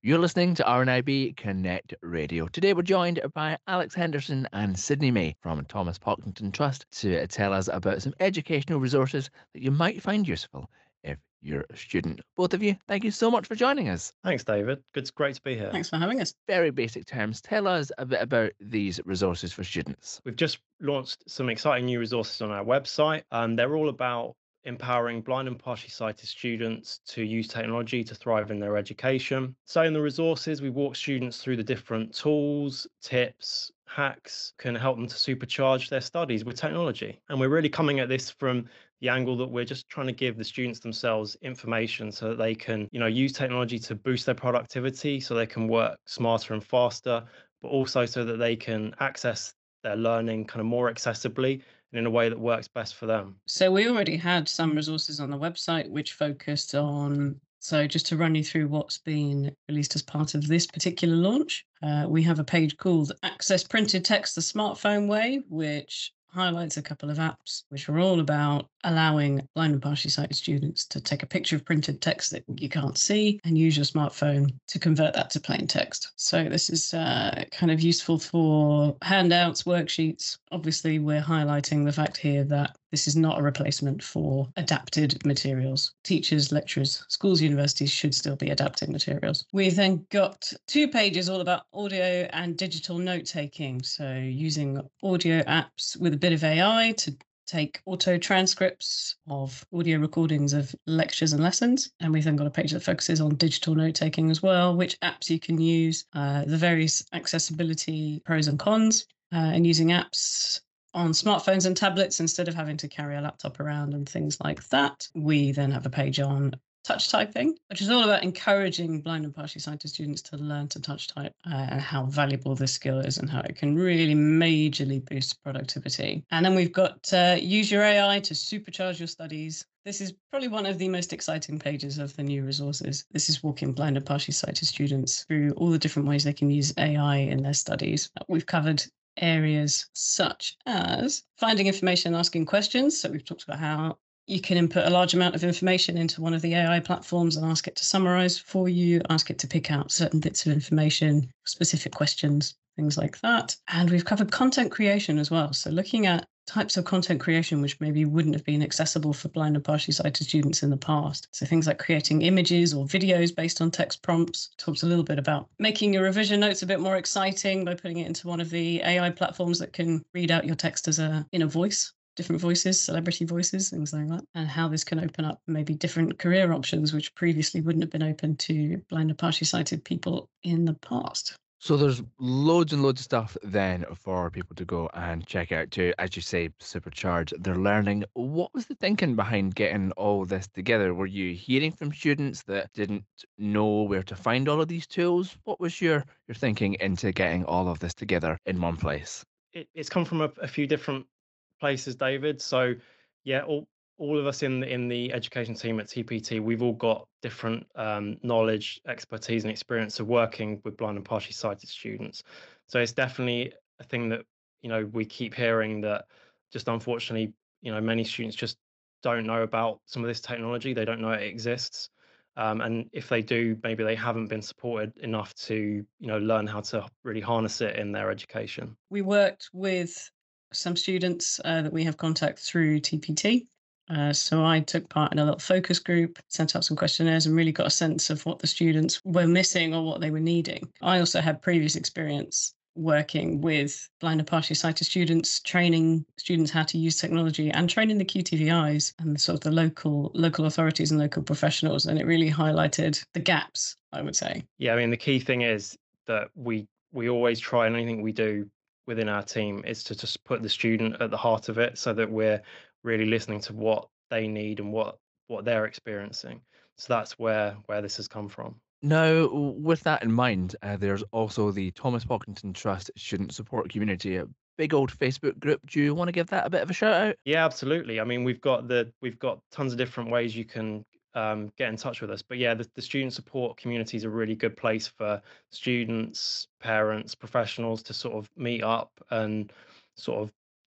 You're listening to RNIB Connect Radio. Today we're joined by Alex Henderson and Sydney May from Thomas Pocklington Trust to tell us about some educational resources that you might find useful if you're a student. Both of you, thank you so much for joining us. Thanks, David. Great to be here. Thanks for having us. Very basic terms, tell us a bit about these resources for students. We've just launched some exciting new resources on our website, and they're all about empowering blind and partially sighted students to use technology to thrive in their education. So, in the resources, we walk students through the different tools, tips, hacks can help them to supercharge their studies with technology. And we're really coming at this from the angle that we're just trying to give the students themselves information so that they can, use technology to boost their productivity, so they can work smarter and faster, but also so that they can access their learning kind of more accessibly and in a way that works best for them. So we already had some resources on the website which focused on, so just to run you through what's been released as part of this particular launch, we have a page called Access Printed Text the Smartphone Way, which highlights a couple of apps which are all about allowing blind and partially sighted students to take a picture of printed text that you can't see and use your smartphone to convert that to plain text. So this is kind of useful for handouts, worksheets. Obviously, we're highlighting the fact here that this is not a replacement for adapted materials. Teachers, lecturers, schools, universities should still be adapting materials. We've then got 2 pages all about audio and digital note-taking. So using audio apps with a bit of AI to take auto transcripts of audio recordings of lectures and lessons. And we've then got a page that focuses on digital note-taking as well, which apps you can use, the various accessibility pros and cons, and using apps on smartphones and tablets instead of having to carry a laptop around and things like that. We then have a page on touch typing, which is all about encouraging blind and partially sighted students to learn to touch type, and how valuable this skill is and how it can really majorly boost productivity. And then we've got use your AI to supercharge your studies. This is probably one of the most exciting pages of the new resources. This is walking blind and partially sighted students through all the different ways they can use AI in their studies. We've covered areas such as finding information and asking questions. So we've talked about how you can input a large amount of information into one of the AI platforms and ask it to summarize for you, ask it to pick out certain bits of information, specific questions, things like that. And we've covered content creation as well. So looking at types of content creation which maybe wouldn't have been accessible for blind and partially sighted students in the past. So things like creating images or videos based on text prompts. Talked a little bit about making your revision notes a bit more exciting by putting it into one of the AI platforms that can read out your text as in a voice. Different voices, celebrity voices, things like that, and how this can open up maybe different career options which previously wouldn't have been open to blind and partially sighted people in the past. So there's loads and loads of stuff then for people to go and check out to, as you say, supercharge their learning. What was the thinking behind getting all this together? Were you hearing from students that didn't know where to find all of these tools? What was your thinking into getting all of this together in one place? It's come from a few different places, David. So, yeah, all of us in the education team at TPT, we've all got different knowledge, expertise, and experience of working with blind and partially sighted students. So it's definitely a thing that we keep hearing that just unfortunately many students just don't know about some of this technology. They don't know it exists. And if they do, maybe they haven't been supported enough to, learn how to really harness it in their education. We worked with some students that we have contact through TPT. So I took part in a little focus group, sent out some questionnaires and really got a sense of what the students were missing or what they were needing. I also had previous experience working with blind and partially sighted students, training students how to use technology and training the QTVIs and sort of the local authorities and local professionals. And it really highlighted the gaps, I would say. Yeah, I mean, the key thing is that we always try, and anything we do within our team is to just put the student at the heart of it so that we're really listening to what they need and what they're experiencing. So that's where this has come from. Now, with that in mind, there's also the Thomas Pocklington Trust Student Support Community, a big old Facebook group. Do you want to give that a bit of a shout out? Yeah, absolutely. I mean, we've got tons of different ways you can get in touch with us. But yeah, the student support community is a really good place for students, parents, professionals to sort of meet up and sort of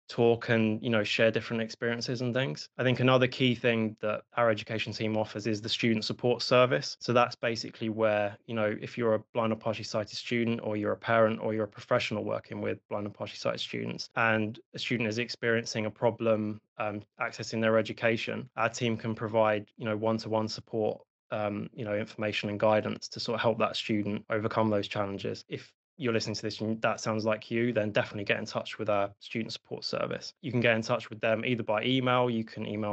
talk and share different experiences and things. I think another key thing that our education team offers is the student support service. So that's basically where, if you're a blind or partially sighted student, or you're a parent, or you're a professional working with blind and partially sighted students, and a student is experiencing a problem accessing their education, our team can provide one-to-one support, information and guidance to sort of help that student overcome those challenges. If you're listening to this and that sounds like you, then definitely get in touch with our student support service. You can get in touch with them either by email. You can email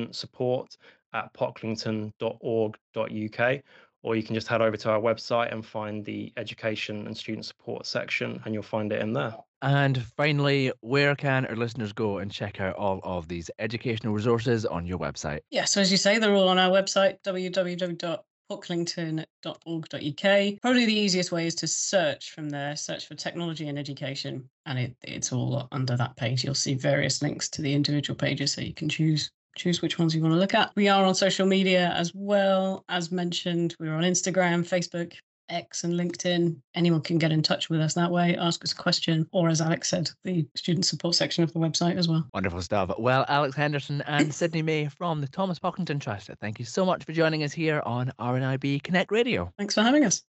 studentsupport@pocklington.org.uk, or you can just head over to our website and find the education and student support section, and you'll find it in there. And finally, where can our listeners go and check out all of these educational resources on your website? Yeah, so as you say, they're all on our website, www.pocklington.org.uk. Probably the easiest way is to search from there, search for technology and education, and it's all under that page. You'll see various links to the individual pages, so you can choose which ones you want to look at. We are on social media as well. As mentioned, we're on Instagram, Facebook, X and LinkedIn. Anyone can get in touch with us that way, ask us a question, or as Alex said, the student support section of the website as well. Wonderful stuff. Well, Alex Henderson and Sydney May from the Thomas Pocklington Trust, thank you so much for joining us here on RNIB Connect Radio. Thanks for having us.